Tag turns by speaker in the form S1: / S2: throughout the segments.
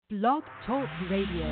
S1: Blog Talk Radio.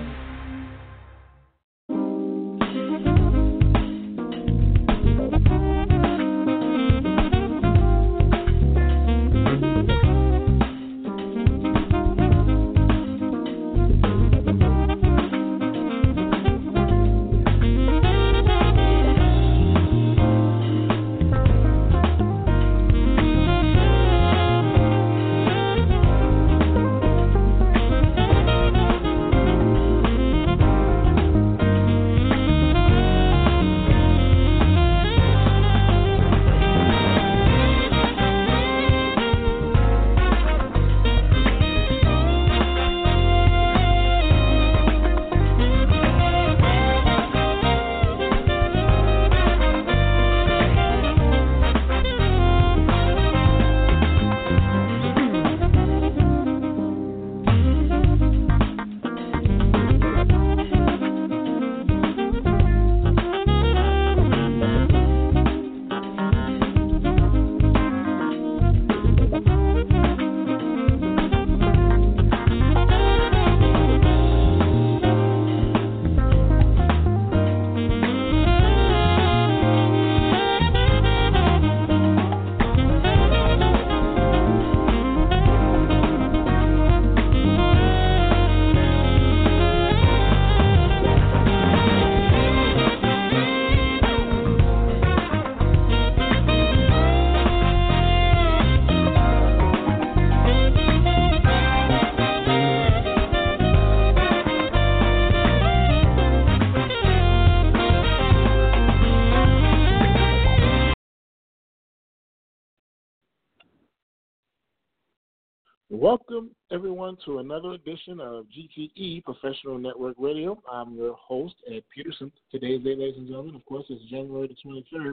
S2: Welcome, everyone, to another edition of GTE Professional Network Radio. I'm your host, Ed Peterson. Today's date, ladies and gentlemen, of course, is January the 23rd,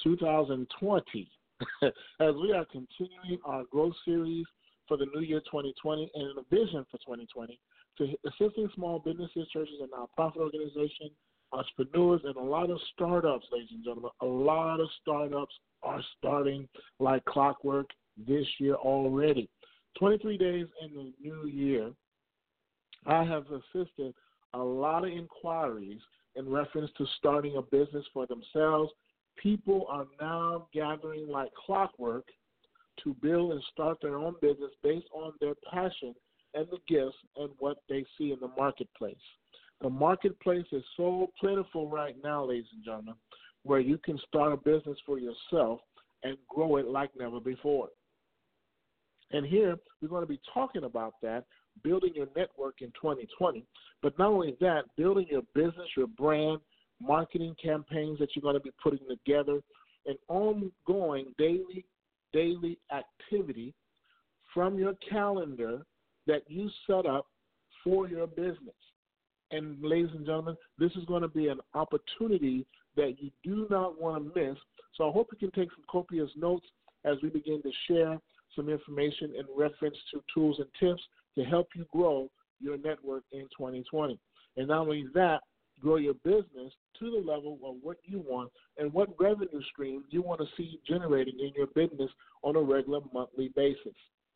S2: 2020, as we are continuing our growth series for the new year 2020 and a vision for 2020 to assisting small businesses, churches, and nonprofit organizations, entrepreneurs, and a lot of startups, ladies and gentlemen. A lot of startups are starting like clockwork this year already. 23 days in the new year, I have assisted a lot of inquiries in reference to starting a business for themselves. People are now gathering like clockwork to build and start their own business based on their passion and the gifts and what they see in the marketplace. The marketplace is so plentiful right now, ladies and gentlemen, where you can start a business for yourself and grow it like never before. And here, we're going to be talking about that, building your network in 2020. But not only that, building your business, your brand, marketing campaigns that you're going to be putting together, an ongoing daily activity from your calendar that you set up for your business. And ladies and gentlemen, this is going to be an opportunity that you do not want to miss. So I hope you can take some copious notes as we begin to share some information in reference to tools and tips to help you grow your network in 2020. And not only that, grow your business to the level of what you want and what revenue stream you want to see generating in your business on a regular monthly basis.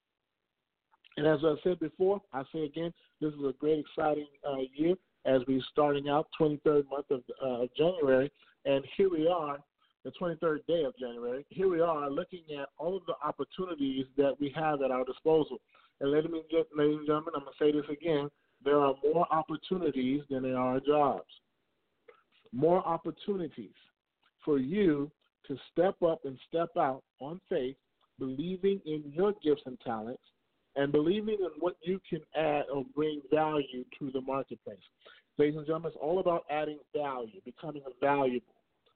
S2: And as I said before, I say again, this is a great, exciting year as we're starting out 23rd month of January. And here we are, the 23rd day of January. Here we are looking at all of the opportunities that we have at our disposal. And ladies and gentlemen, I'm going to say this again, there are more opportunities than there are jobs. More opportunities for you to step up and step out on faith, believing in your gifts and talents, and believing in what you can add or bring value to the marketplace. Ladies and gentlemen, it's all about adding value, becoming valuable.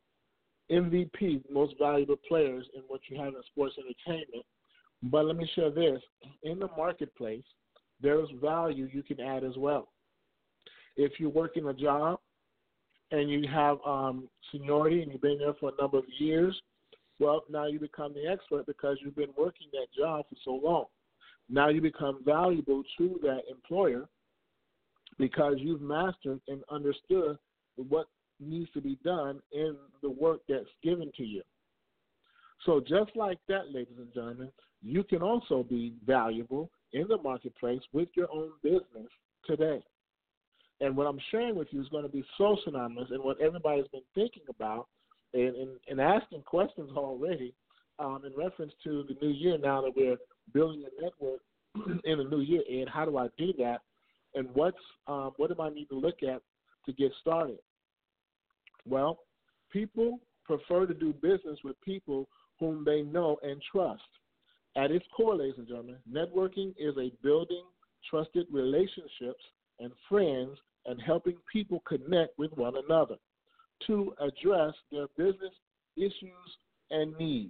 S2: MVP, most valuable players in what you have in sports entertainment. But let me share this. In the marketplace, there's value you can add as well. If you're working a job and you have seniority and you've been there for a number of years, well, now you become the expert because you've been working that job for so long. Now you become valuable to that employer because you've mastered and understood what needs to be done in the work that's given to you. So just like that, ladies and gentlemen, you can also be valuable in the marketplace with your own business today. And what I'm sharing with you is going to be so synonymous in what everybody's been thinking about and asking questions already in reference to the new year now that we're building a network in the new year. And how do I do that? And what do I need to look at to get started? Well, people prefer to do business with people whom they know and trust. At its core, ladies and gentlemen, networking is a building trusted relationships and friends and helping people connect with one another to address their business issues and needs.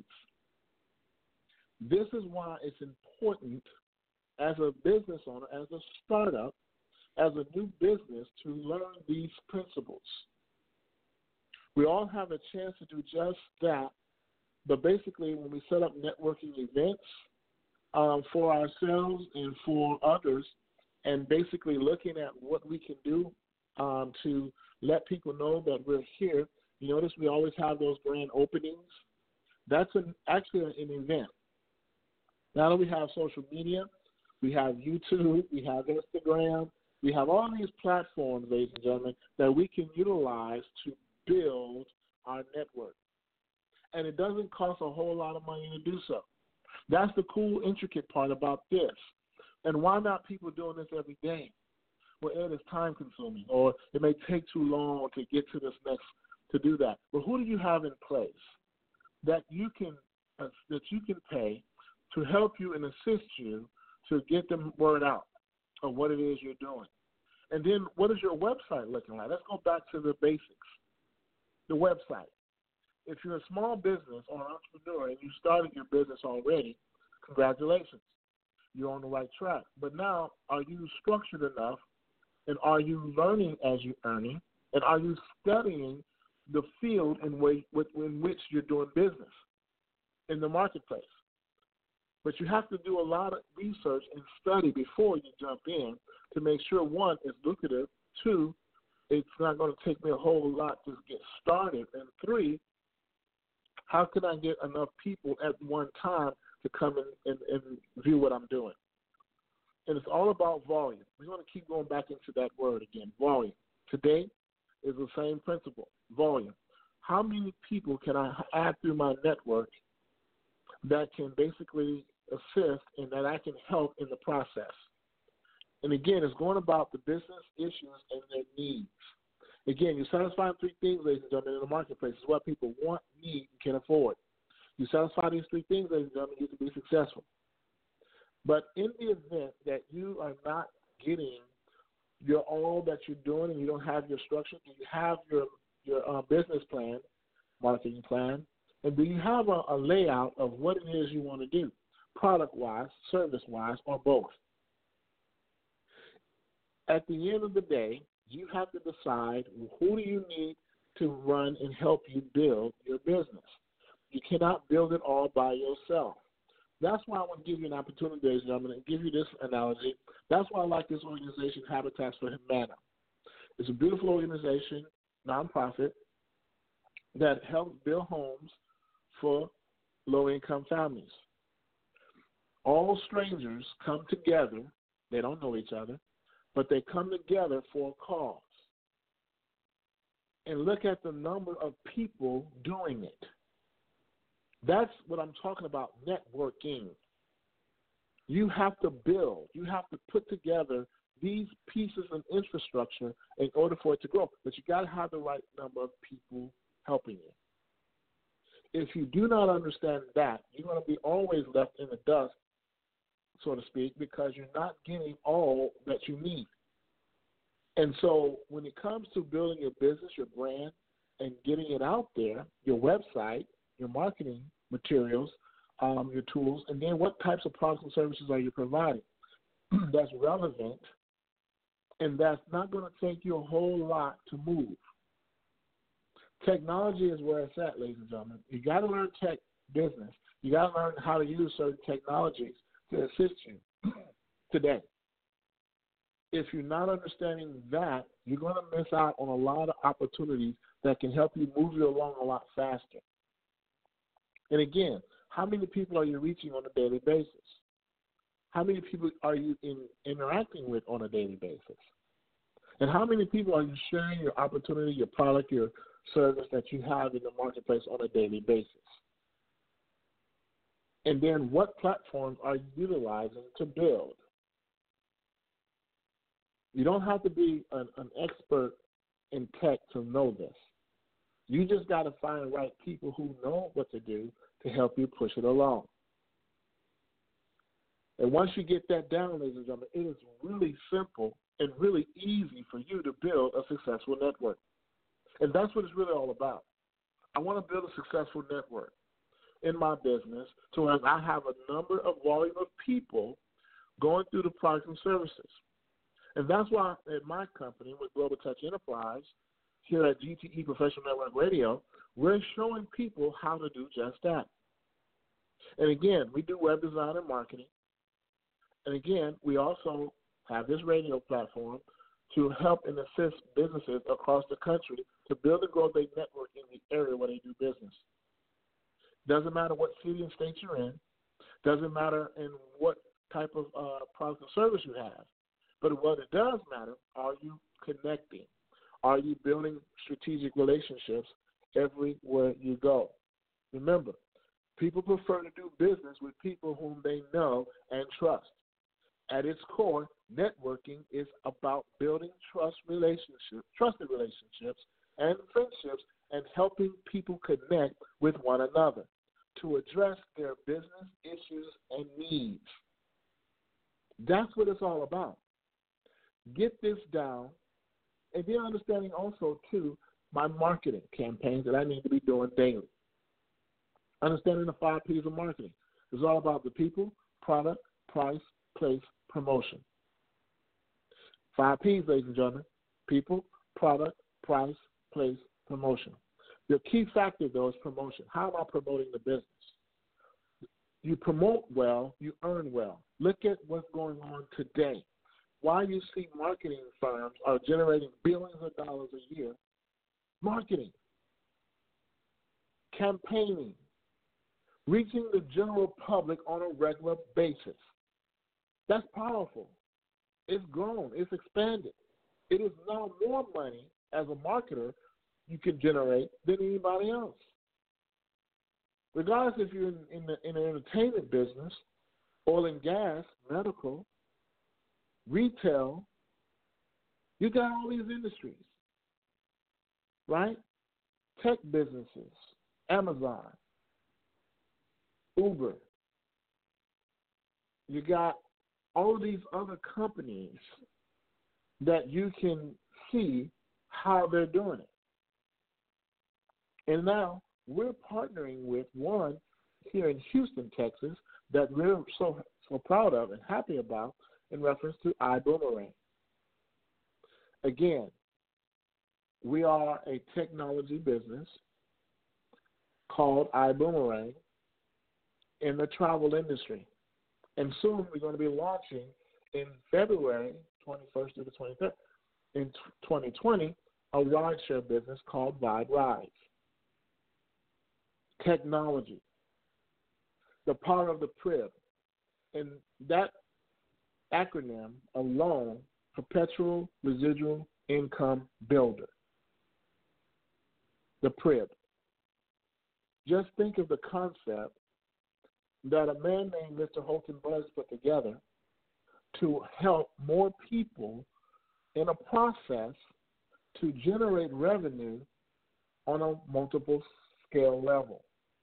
S2: This is why it's important as a business owner, as a startup, as a new business to learn these principles. We all have a chance to do just that, but basically when we set up networking events for ourselves and for others, and basically looking at what we can do to let people know that we're here. You notice we always have those grand openings. That's actually an event. Now that we have social media, we have YouTube, we have Instagram, we have all these platforms, ladies and gentlemen, that we can utilize to build our network. And it doesn't cost a whole lot of money to do so. That's the cool, intricate part about this. And why not people doing this every day? Well, it is time consuming, or it may take too long to get to this next to do that. But who do you have in place that you can pay to help you and assist you to get the word out of what it is you're doing? And then what is your website looking like? Let's go back to the basics. The website. If you're a small business or an entrepreneur and you started your business already, congratulations. You're on the right track. But now, are you structured enough, and are you learning as you're earning, and are you studying the field in which you're doing business in the marketplace? But you have to do a lot of research and study before you jump in to make sure, one, it's lucrative, two, it's not going to take me a whole lot to get started, and three, how can I get enough people at one time to come and view what I'm doing? And it's all about volume. We're going to keep going back into that word again, volume. Today is the same principle, volume. How many people can I add through my network that can basically assist and that I can help in the process? And again, it's going about the business issues and their needs. Again, you satisfy three things, ladies and gentlemen, in the marketplace. It's what people want, need, and can afford. You satisfy these three things, ladies and gentlemen, you can be successful. But in the event that you are not getting your all that you're doing and you don't have your structure, do you have your business plan, marketing plan, and do you have a layout of what it is you want to do, product-wise, service-wise, or both? At the end of the day, you have to decide who do you need to run and help you build your business. You cannot build it all by yourself. That's why I want to give you an opportunity, ladies and gentlemen, and give you this analogy. That's why I like this organization, Habitats for Humanity. It's a beautiful organization, nonprofit, that helps build homes for low-income families. All strangers come together. They don't know each other, but they come together for a cause. And look at the number of people doing it. That's what I'm talking about, networking. You have to build. You have to put together these pieces of infrastructure in order for it to grow. But you got to have the right number of people helping you. If you do not understand that, you're going to be always left in the dust, so to speak, because you're not getting all that you need. And so when it comes to building your business, your brand, and getting it out there, your website, your marketing materials, your tools, and then what types of products and services are you providing that's relevant and that's not going to take you a whole lot to move. Technology is where it's at, ladies and gentlemen. You got to learn tech business. You got to learn how to use certain technologies to assist you today. If you're not understanding that, you're going to miss out on a lot of opportunities that can help you move you along a lot faster. And again, how many people are you reaching on a daily basis? How many people are you interacting with on a daily basis? And how many people are you sharing your opportunity, your product, your service that you have in the marketplace on a daily basis? And then what platforms are you utilizing to build? You don't have to be an expert in tech to know this. You just got to find the right people who know what to do to help you push it along. And once you get that down, ladies and gentlemen, it is really simple and really easy for you to build a successful network. And that's what it's really all about. I want to build a successful network in my business so as I have a number of volume of people going through the products and services. And that's why at my company with Global Touch Enterprise, here at GTE Professional Network Radio, we're showing people how to do just that. And again, we do web design and marketing. And again, we also have this radio platform to help and assist businesses across the country to build and grow their network in the area where they do business. Doesn't matter what city and state you're in. Doesn't matter in what type of product or service you have. But what it does matter, are you connecting? Are you building strategic relationships everywhere you go? Remember, people prefer to do business with people whom they know and trust. At its core, networking is about building trusted relationships and friendships and helping people connect with one another to address their business issues and needs. That's what it's all about. Get this down, and then understanding also, too, my marketing campaigns that I need to be doing daily. Understanding the 5 P's of marketing. It's all about the people, product, price, place, promotion. 5 P's, ladies and gentlemen: people, product, price, place, promotion. The key factor, though, is promotion. How am I promoting the business? You promote well, you earn well. Look at what's going on today. Why you see marketing firms are generating billions of dollars a year. Marketing, campaigning, reaching the general public on a regular basis. That's powerful. It's grown. It's expanded. It is now more money as a marketer you can generate than anybody else. Regardless if you're in the entertainment business, oil and gas, medical, retail, you got all these industries, right? Tech businesses, Amazon, Uber. You got all of these other companies that you can see how they're doing it. And now we're partnering with one here in Houston, Texas, that we're so proud of and happy about in reference to iBoomerang. Again, we are a technology business called iBoomerang in the travel industry. And soon we're going to be launching in February 21st through the 23rd in 2020 a rideshare business called Vibe Rides. Technology, the power of the PRIB, and that acronym alone, Perpetual Residual Income Builder, the PRIB. Just think of the concept that a man named Mr. Holton Buzz put together to help more people in a process to generate revenue on a multiple scale level.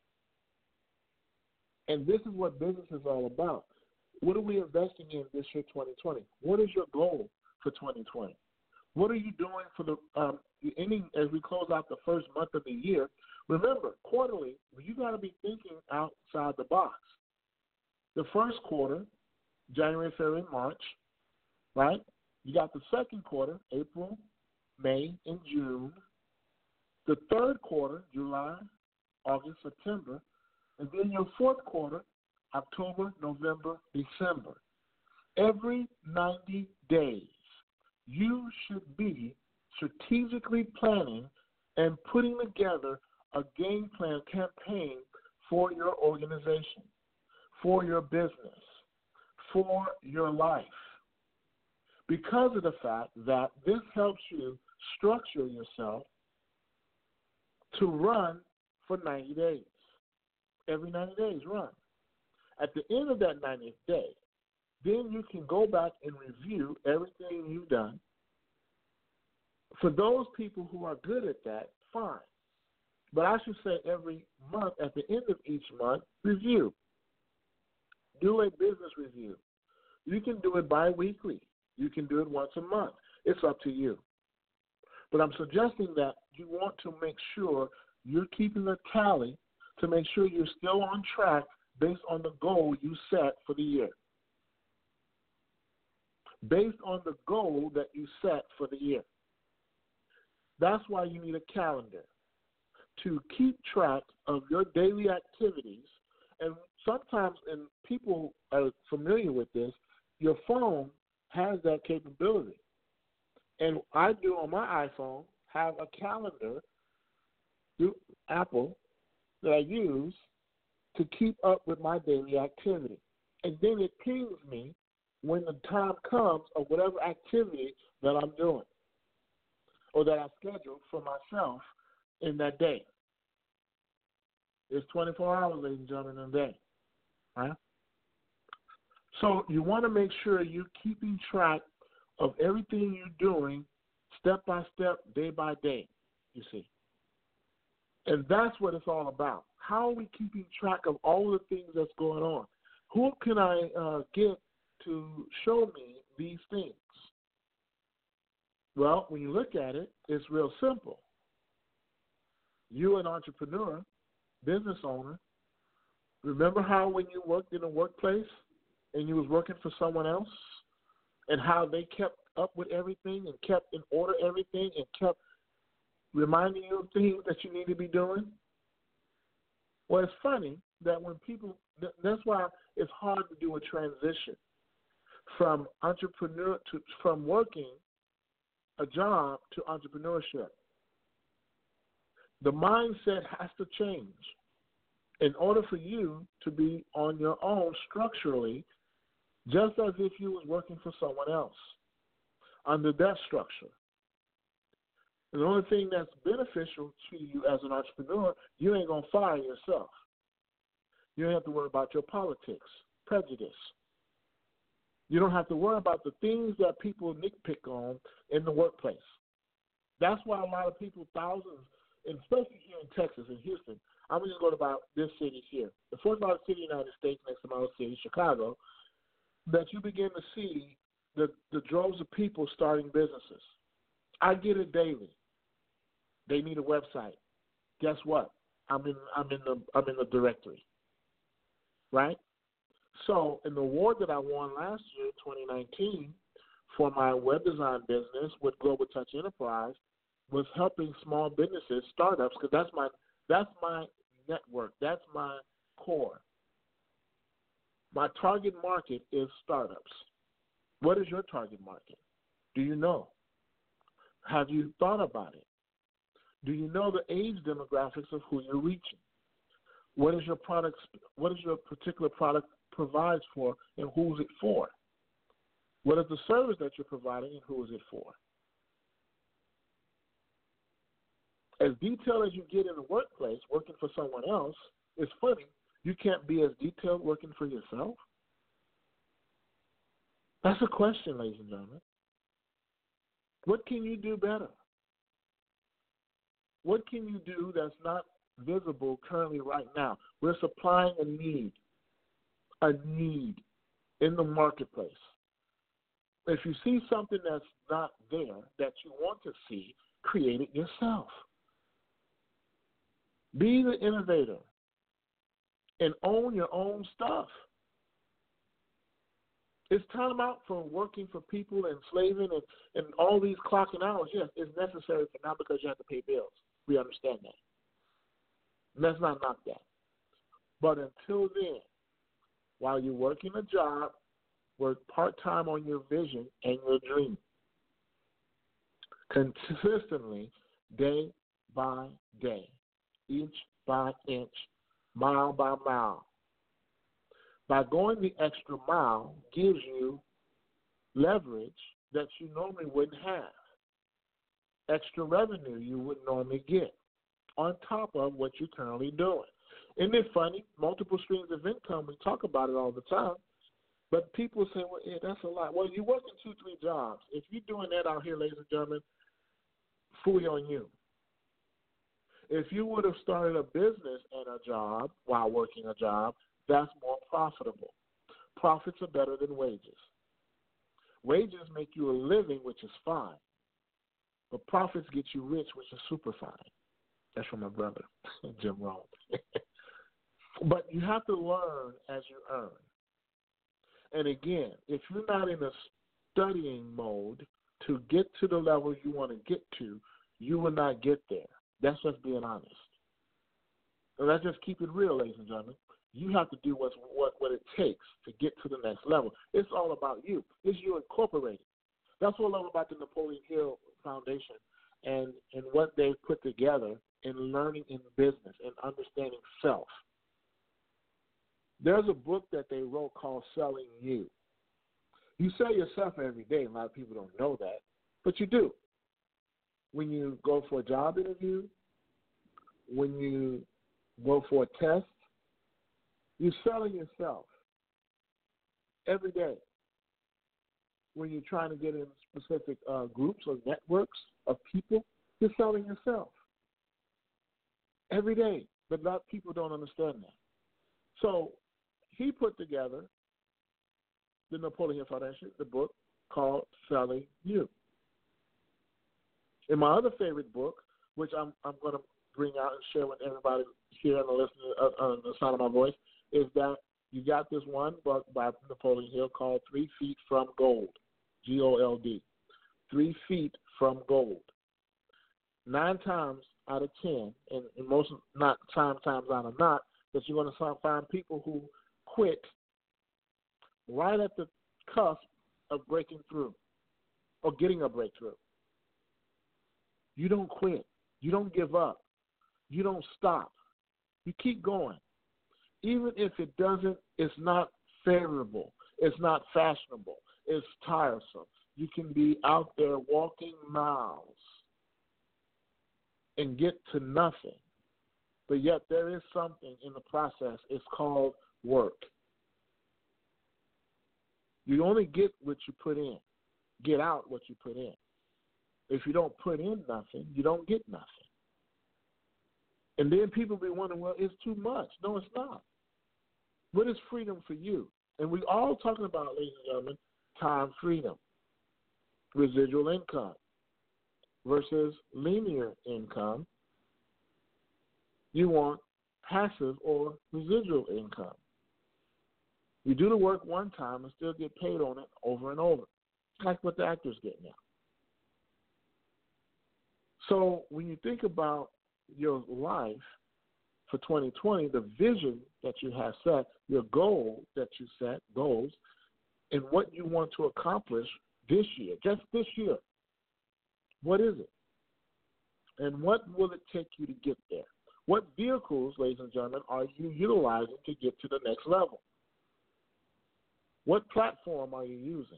S2: And this is what business is all about. What are we investing in this year, 2020? What is your goal for 2020? What are you doing for the ending as we close out the first month of the year? Remember, quarterly, you got to be thinking outside the box. The first quarter, January, February, March, right? You got the second quarter, April, May, and June. The third quarter, July, August, September. And then your fourth quarter, October, November, December. Every 90 days, you should be strategically planning and putting together a game plan campaign for your organization, for your business, for your life because of the fact that this helps you structure yourself to run for 90 days. Every 90 days, run. At the end of that 90th day, then you can go back and review everything you've done. For those people who are good at that, fine. But I should say every month, at the end of each month, review. Do a business review. You can do it bi-weekly. You can do it once a month. It's up to you. But I'm suggesting that you want to make sure you're keeping a tally to make sure you're still on track based on the goal you set for the year. Based on the goal that you set for the year. That's why you need a calendar to keep track of your daily activities. And sometimes, and people are familiar with this, your phone has that capability. And I do on my iPhone have a calendar through Apple that I use to keep up with my daily activity. And then it pings me when the time comes of whatever activity that I'm doing or that I scheduled for myself in that day. It's 24 hours, ladies and gentlemen, in a day. Right? So you want to make sure you're keeping track of everything you're doing step by step, day by day, you see. And that's what it's all about. How are we keeping track of all the things that's going on? Who can I get to show me these things? Well, when you look at it, it's real simple. You, an entrepreneur, business owner, remember how when you worked in a workplace and you was working for someone else and how they kept up with everything and kept in order everything and kept reminding you of things that you need to be doing? Well, it's funny that when people, that's why it's hard to do a transition from entrepreneur to, from working a job to entrepreneurship. The mindset has to change in order for you to be on your own structurally, just as if you was working for someone else under that structure. And the only thing that's beneficial to you as an entrepreneur, you ain't going to fire yourself. You don't have to worry about your politics, prejudice. You don't have to worry about the things that people nitpick on in the workplace. That's why a lot of people, thousands, and especially here in Texas, in Houston, I'm just going about this city here, the fourth largest city in the United States next to my own city, Chicago, that you begin to see the droves of people starting businesses. I get it daily. They need a website. Guess what? I'm in the directory, right? So, in the award that I won last year, 2019, for my web design business with Global Touch Enterprise, was helping small businesses, startups, because that's my network, that's my core. My target market is startups. What is your target market? Do you know? Have you thought about it? Do you know the age demographics of who you're reaching? What is your product? What is your particular product provides for, and who is it for? What is the service that you're providing, and who is it for? As detailed as you get in the workplace, working for someone else, it's funny, you can't be as detailed working for yourself. That's a question, ladies and gentlemen. What can you do better? What can you do that's not visible currently right now? We're supplying a need in the marketplace. If you see something that's not there that you want to see, create it yourself. Be the innovator and own your own stuff. It's time out for working for people and slaving and all these clocking hours. Yes, it's necessary for now because you have to pay bills. We understand that. Let's not knock that. But until then, while you're working a job, work part-time on your vision and your dream. Consistently, day by day, inch by inch, mile by mile. By going the extra mile gives you leverage that you normally wouldn't have, extra revenue you wouldn't normally get on top of what you're currently doing. Isn't it funny? Multiple streams of income, we talk about it all the time, but people say, well, yeah, that's a lot. Well, you're working 2-3 jobs. If you're doing that out here, ladies and gentlemen, fully on you. If you would have started a business and a job while working a job, that's more profitable. Profits are better than wages. Wages make you a living, which is fine. But profits get you rich, which is super fine. That's from my brother, Jim Rome. But you have to learn as you earn. And again, if you're not in a studying mode to get to the level you want to get to, you will not get there. That's just being honest. And let's just keep it real, ladies and gentlemen. You have to do what it takes to get to the next level. It's all about you. It's you incorporated. That's what I love about the Napoleon Hill Foundation and what they've put together in learning in business and understanding self. There's a book that they wrote called Selling You. You sell yourself every day. A lot of people don't know that, but you do. When you go for a job interview, when you go for a test, you're selling yourself every day. When you're trying to get in specific groups or networks of people, you're selling yourself every day. But a lot of people don't understand that. So he put together the Napoleon Foundation, the book called Selling You. And my other favorite book, which I'm going to bring out and share with everybody here and the listener on the sound of my voice, is that you got this one book by Napoleon Hill called 3 Feet from Gold, Gold. 3 Feet from Gold. 9 times out of 10, and most not times out of not, that you're going to find people who quit right at the cusp of breaking through or getting a breakthrough. You don't quit. You don't give up. You don't stop. You keep going. Even if it's not favorable, it's not fashionable, it's tiresome. You can be out there walking miles and get to nothing. But yet there is something in the process. It's called work. You only get what you put in. Get out what you put in. If you don't put in nothing, you don't get nothing. And then people be wondering, well, it's too much. No, it's not. What is freedom for you? And we all talking about, ladies and gentlemen, time freedom, residual income versus linear income. You want passive or residual income. You do the work one time and still get paid on it over and over, like what the actors get now. So when you think about your life for 2020, the vision that you have set, your goal that you set, goals, and what you want to accomplish this year, just this year, what is it? And what will it take you to get there? What vehicles, ladies and gentlemen, are you utilizing to get to the next level? What platform are you using?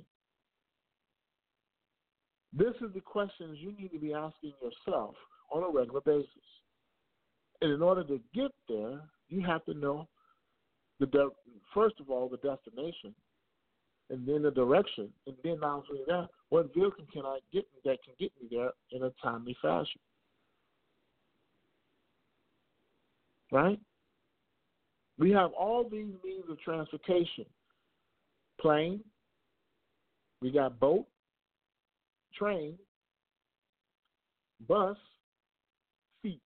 S2: This is the questions you need to be asking yourself on a regular basis. And in order to get there, you have to know, first of all, the destination, and then the direction, and then not only that, what vehicle can I get that can get me there in a timely fashion? Right? We have all these means of transportation. Plane, we got boat, train, bus, feet.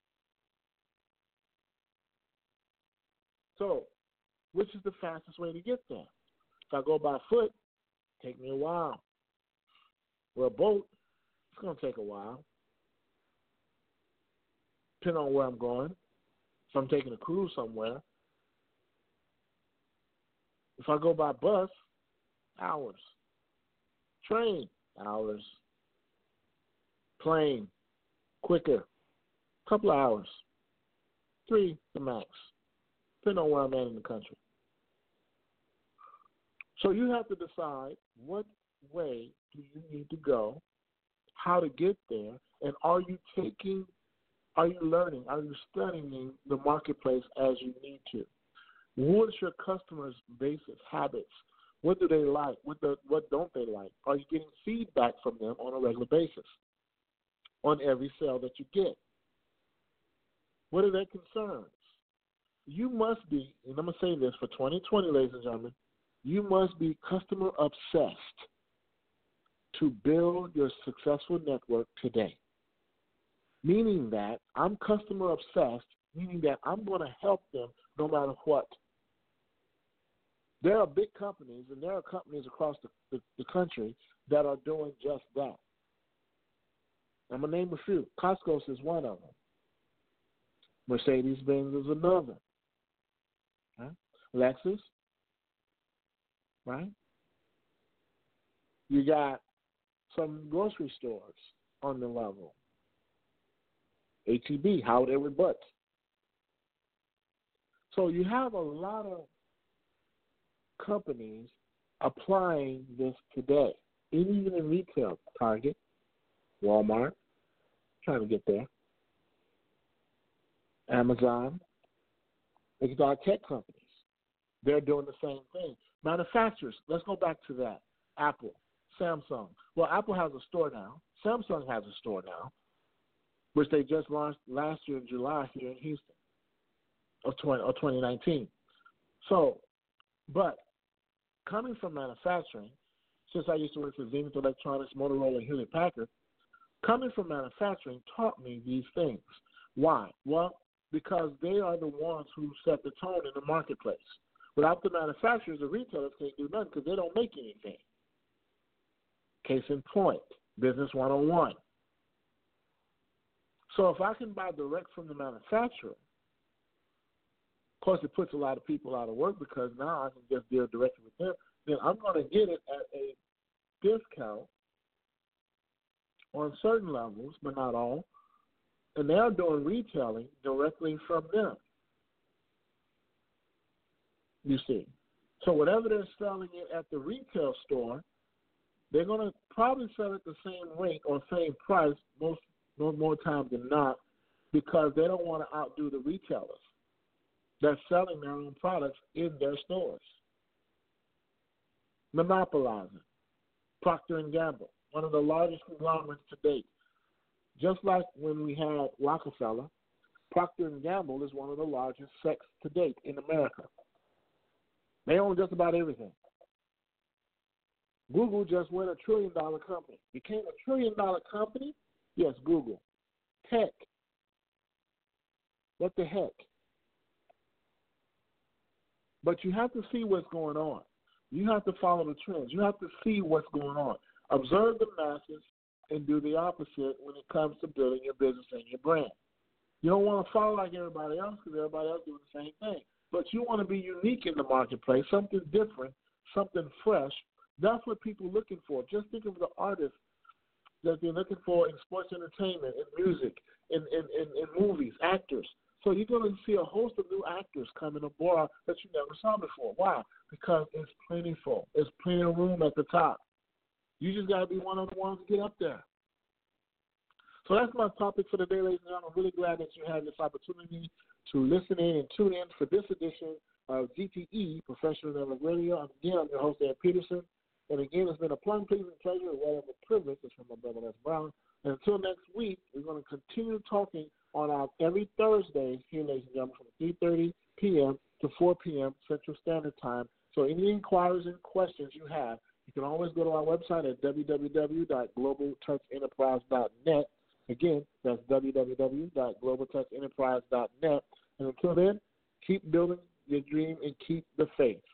S2: So, which is the fastest way to get there? If I go by foot, take me a while. Well, a boat, it's going to take a while, depending on where I'm going. If I'm taking a cruise somewhere, if I go by bus, hours. Train, hours. Plane, quicker, couple of hours. 3 the max, depending on where I'm at in the country. So you have to decide what way do you need to go, how to get there, and are you learning, are you studying the marketplace as you need to? What's your customers' basis, habits? What do they like? What don't they like? Are you getting feedback from them on a regular basis on every sale that you get? What are their concerns? You must be, and I'm going to say this for 2020, ladies and gentlemen, you must be customer obsessed to build your successful network today. Meaning that I'm customer obsessed, meaning that I'm going to help them no matter what. There are big companies, and there are companies across the country that are doing just that. I'm going to name a few. Costco is one of them. Mercedes-Benz is another. Right? Lexus, right? You got some grocery stores on the level. H-E-B, Howard Edward Butts. So you have a lot of companies applying this today, even in retail. Target, Walmart, trying to get there. Amazon, these are tech companies. They're doing the same thing. Manufacturers, let's go back to that. Apple, Samsung. Well, Apple has a store now. Samsung has a store now, which they just launched last year in July here in Houston of 2019. So, but coming from manufacturing, since I used to work for Zenith Electronics, Motorola, and Hewlett Packard, coming from manufacturing taught me these things. Why? Well, because they are the ones who set the tone in the marketplace. Without the manufacturers, the retailers can't do nothing because they don't make anything. Case in point, Business 101. So if I can buy direct from the manufacturer, of course it puts a lot of people out of work because now I can just deal directly with them, then I'm going to get it at a discount on certain levels, but not all. And they're doing retailing directly from them. You see. So whatever they're selling it at the retail store, they're going to probably sell it the same rate or same price most more times than not because they don't want to outdo the retailers that's selling their own products in their stores. Monopolizing. Procter & Gamble, one of the largest conglomerates to date. Just like when we had Rockefeller, Procter & Gamble is one of the largest sects to date in America. They own just about everything. Google just went $1 trillion company. Became $1 trillion company? Yes, Google. Tech. What the heck? But you have to see what's going on. You have to follow the trends. You have to see what's going on. Observe the masses and do the opposite when it comes to building your business and your brand. You don't want to follow like everybody else because everybody else doing the same thing. But you want to be unique in the marketplace, something different, something fresh. That's what people are looking for. Just think of the artists that they're looking for in sports entertainment, in music, in movies, actors. So you're going to see a host of new actors coming aboard that you never saw before. Why? Because it's plentiful. There's plenty of room at the top. You just got to be one of the ones to get up there. So that's my topic for the day, ladies and gentlemen. I'm really glad that you had this opportunity to listen in and tune in for this edition of GTE, Professional Network Radio. Again, I'm your host, Ed Peterson. And again, it's been a pleasing pleasure as well as a privilege. It's from my brother, Les Brown. And until next week, we're going to continue talking on our every Thursday here, ladies and gentlemen, from 3:30 p.m. to 4 p.m. Central Standard Time. So any inquiries and questions you have, you can always go to our website at www.globaltouchenterprise.net. Again, that's www.globaltouchenterprise.net. And until then, keep building your dream and keep the faith.